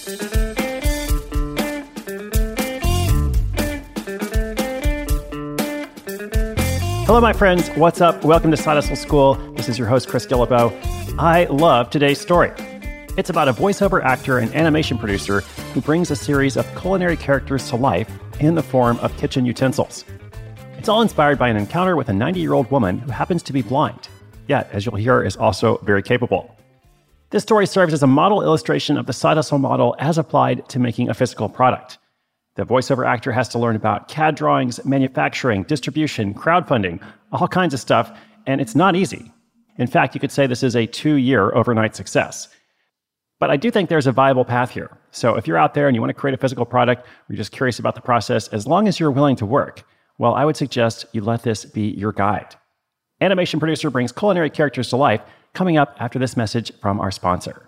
Hello, my friends. What's up? Welcome to Side Hustle School. This is your host, Chris Guillebeau. I love today's story. It's about a voiceover actor and animation producer who brings a series of culinary characters to life in the form of kitchen utensils. It's all inspired by an encounter with a 90-year-old woman who happens to be blind, yet, as you'll hear, is also very capable. This story serves as a model illustration of the side hustle model as applied to making a physical product. The voiceover actor has to learn about CAD drawings, manufacturing, distribution, crowdfunding, all kinds of stuff, and it's not easy. In fact, you could say this is a 2-year overnight success. But I do think there's a viable path here. So if you're out there and you want to create a physical product, or you're just curious about the process, as long as you're willing to work, well, I would suggest you let this be your guide. Animation Producer brings culinary characters to life, coming up after this message from our sponsor.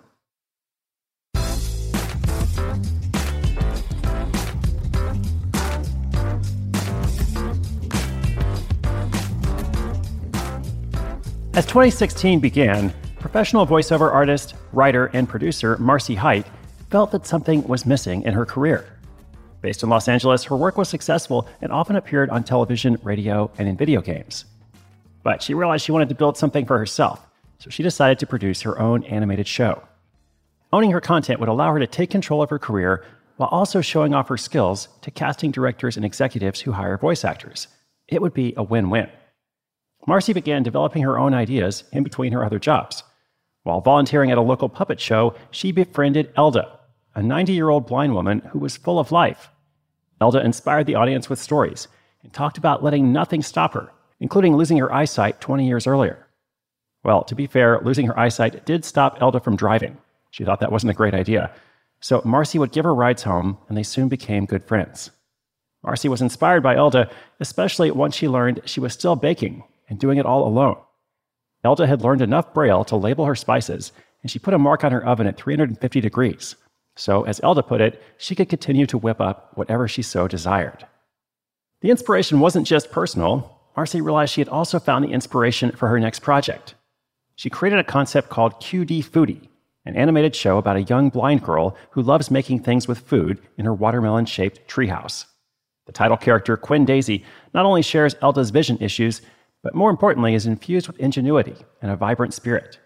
As 2016 began, professional voiceover artist, writer, and producer Marcy Height felt that something was missing in her career. Based in Los Angeles, her work was successful and often appeared on television, radio, and in video games. But she realized she wanted to build something for herself, so she decided to produce her own animated show. Owning her content would allow her to take control of her career while also showing off her skills to casting directors and executives who hire voice actors. It would be a win-win. Marcy began developing her own ideas in between her other jobs. While volunteering at a local puppet show, she befriended Elda, a 90-year-old blind woman who was full of life. Elda inspired the audience with stories and talked about letting nothing stop her, including losing her eyesight 20 years earlier. Well, to be fair, losing her eyesight did stop Elda from driving. She thought that wasn't a great idea. So Marcy would give her rides home, and they soon became good friends. Marcy was inspired by Elda, especially once she learned she was still baking and doing it all alone. Elda had learned enough Braille to label her spices, and she put a mark on her oven at 350 degrees. So, as Elda put it, she could continue to whip up whatever she so desired. The inspiration wasn't just personal. Marcy realized she had also found the inspiration for her next project. She created a concept called QD Foodie, an animated show about a young blind girl who loves making things with food in her watermelon-shaped treehouse. The title character, Quinn Daisy, not only shares Elda's vision issues, but more importantly is infused with ingenuity and a vibrant spirit.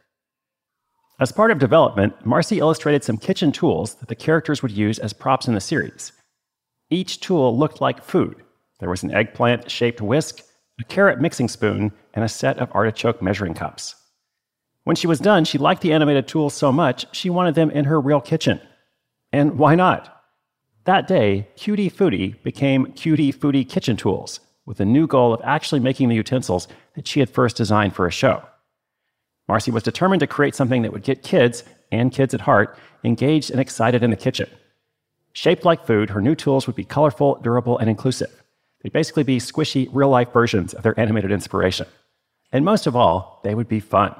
As part of development, Marcy illustrated some kitchen tools that the characters would use as props in the series. Each tool looked like food. There was an eggplant-shaped whisk, a carrot mixing spoon, and a set of artichoke measuring cups. When she was done, she liked the animated tools so much, she wanted them in her real kitchen. And why not? That day, QD Foodie became QD Foodie Kitchen Tools, with a new goal of actually making the utensils that she had first designed for a show. Marcy was determined to create something that would get kids, and kids at heart, engaged and excited in the kitchen. Shaped like food, her new tools would be colorful, durable, and inclusive. They'd basically be squishy, real-life versions of their animated inspiration. And most of all, they would be fun.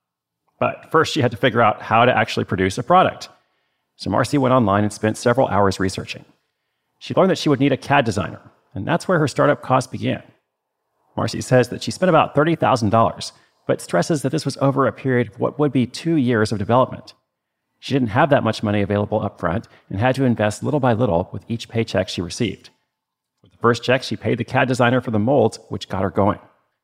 But first, she had to figure out how to actually produce a product. So Marcy went online and spent several hours researching. She learned that she would need a CAD designer, and that's where her startup cost began. Marcy says that she spent about $30,000, but stresses that this was over a period of what would be 2 years of development. She didn't have that much money available up front and had to invest little by little with each paycheck she received. With the first check, she paid the CAD designer for the molds, which got her going.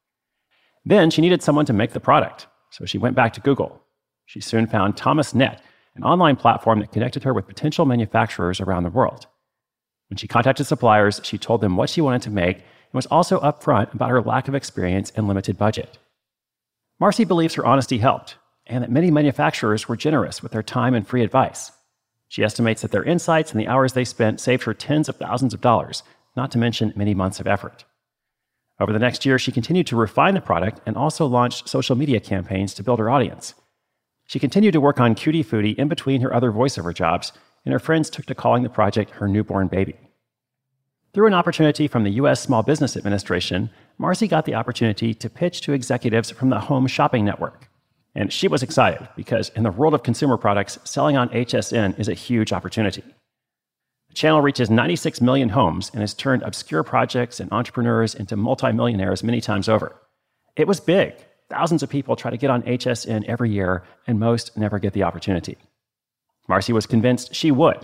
Then she needed someone to make the product, so she went back to Google. She soon found ThomasNet, an online platform that connected her with potential manufacturers around the world. When she contacted suppliers, she told them what she wanted to make and was also upfront about her lack of experience and limited budget. Marcy believes her honesty helped, and that many manufacturers were generous with their time and free advice. She estimates that their insights and the hours they spent saved her tens of thousands of dollars, not to mention many months of effort. Over the next year, she continued to refine the product and also launched social media campaigns to build her audience. She continued to work on QD Foodie in between her other voiceover jobs, and her friends took to calling the project her newborn baby. Through an opportunity from the U.S. Small Business Administration, Marcy got the opportunity to pitch to executives from the Home Shopping Network. And she was excited because in the world of consumer products, selling on HSN is a huge opportunity. The channel reaches 96 million homes and has turned obscure projects and entrepreneurs into multimillionaires many times over. It was big. Thousands of people try to get on HSN every year, and most never get the opportunity. Marcy was convinced she would,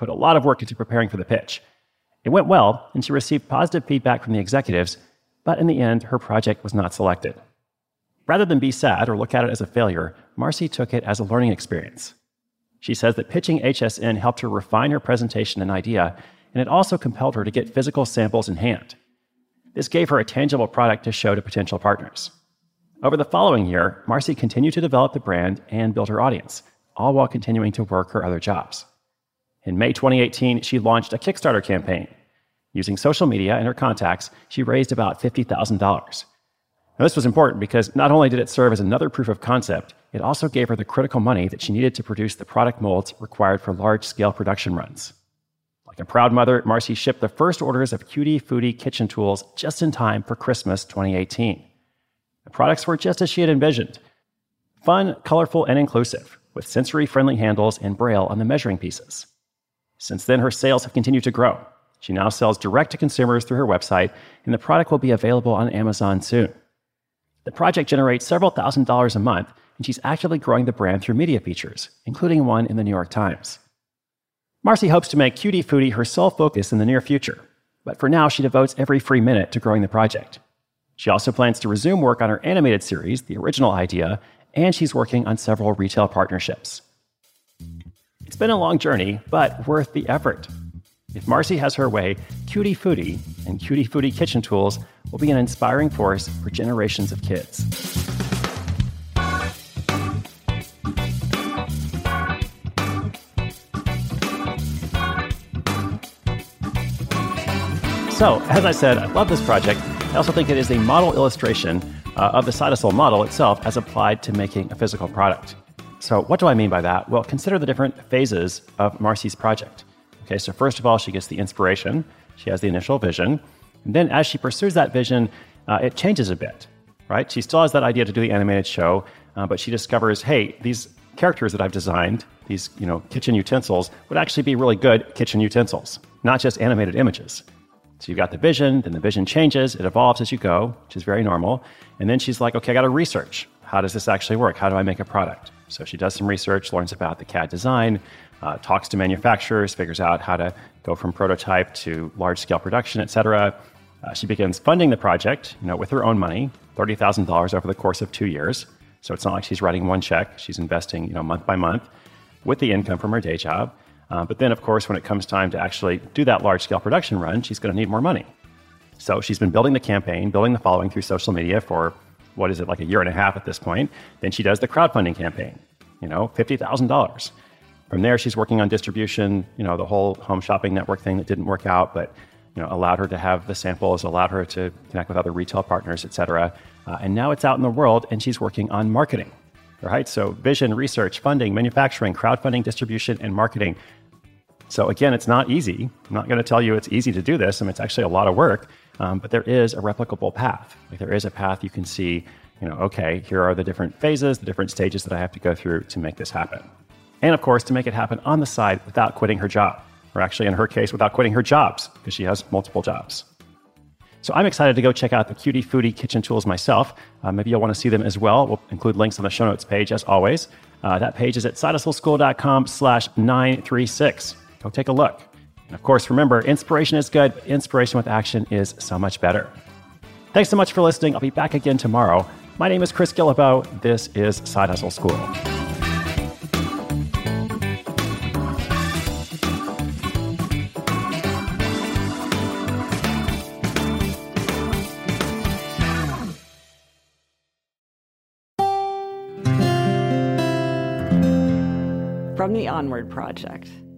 put a lot of work into preparing for the pitch. It went well, and she received positive feedback from the executives, but in the end, her project was not selected. Rather than be sad or look at it as a failure, Marcy took it as a learning experience. She says that pitching HSN helped her refine her presentation and idea, and it also compelled her to get physical samples in hand. This gave her a tangible product to show to potential partners. Over the following year, Marcy continued to develop the brand and build her audience, all while continuing to work her other jobs. In May 2018, she launched a Kickstarter campaign. Using social media and her contacts, she raised about $50,000. Now, this was important because not only did it serve as another proof of concept, it also gave her the critical money that she needed to produce the product molds required for large-scale production runs. Like a proud mother, Marcy shipped the first orders of Cutie Foodie kitchen tools just in time for Christmas 2018. The products were just as she had envisioned. Fun, colorful, and inclusive, with sensory-friendly handles and braille on the measuring pieces. Since then, her sales have continued to grow. She now sells direct to consumers through her website, and the product will be available on Amazon soon. The project generates several $1,000s a month, and she's actively growing the brand through media features, including one in the New York Times. Marcy hopes to make Cutie Foodie her sole focus in the near future, but for now she devotes every free minute to growing the project. She also plans to resume work on her animated series, The Original Idea, and she's working on several retail partnerships. It's been a long journey, but worth the effort. If Marcy has her way, Cutie Foodie and Cutie Foodie kitchen tools will be an inspiring force for generations of kids. So, as I said, I love this project. I also think it is a model illustration of the side hustle model itself as applied to making a physical product. So what do I mean by that? Well, consider the different phases of Marcy's project. Okay, so first of all, she gets the inspiration. She has the initial vision. And then as she pursues that vision, it changes a bit, right? She still has that idea to do the animated show, but she discovers, hey, these characters that I've designed, these kitchen utensils, would actually be really good kitchen utensils, not just animated images. So you've got the vision, then the vision changes, it evolves as you go, which is very normal. And then she's like, okay, I got to research. How does this actually work? How do I make a product? So she does some research, learns about the CAD design, talks to manufacturers, figures out how to go from prototype to large-scale production, et cetera. She begins funding the project, with her own money, $30,000 over the course of 2 years. So it's not like she's writing one check. She's investing, month by month with the income from her day job. But then, of course, when it comes time to actually do that large-scale production run, she's going to need more money. So she's been building the campaign, building the following through social media for, like a year and a half at this point. Then she does the crowdfunding campaign, $50,000. From there, she's working on distribution, the whole home shopping network thing that didn't work out, but allowed her to have the samples, allowed her to connect with other retail partners, et cetera. And now it's out in the world, and she's working on marketing, right? So vision, research, funding, manufacturing, crowdfunding, distribution, and marketing. So again, it's not easy. I'm not going to tell you it's easy to do this. It's actually a lot of work, but there is a replicable path. There is a path you can see, okay, here are the different phases, the different stages that I have to go through to make this happen. And of course, to make it happen on the side without quitting her job, or actually in her case, without quitting her jobs, because she has multiple jobs. So I'm excited to go check out the Cutie Foodie kitchen tools myself. Maybe you'll want to see them as well. We'll include links on the show notes page as always. That page is at sidehustleschool.com/936. Go take a look. And of course, remember, inspiration is good, but inspiration with action is so much better. Thanks so much for listening. I'll be back again tomorrow. My name is Chris Guillebeau. This is Side Hustle School. From the Onward Project.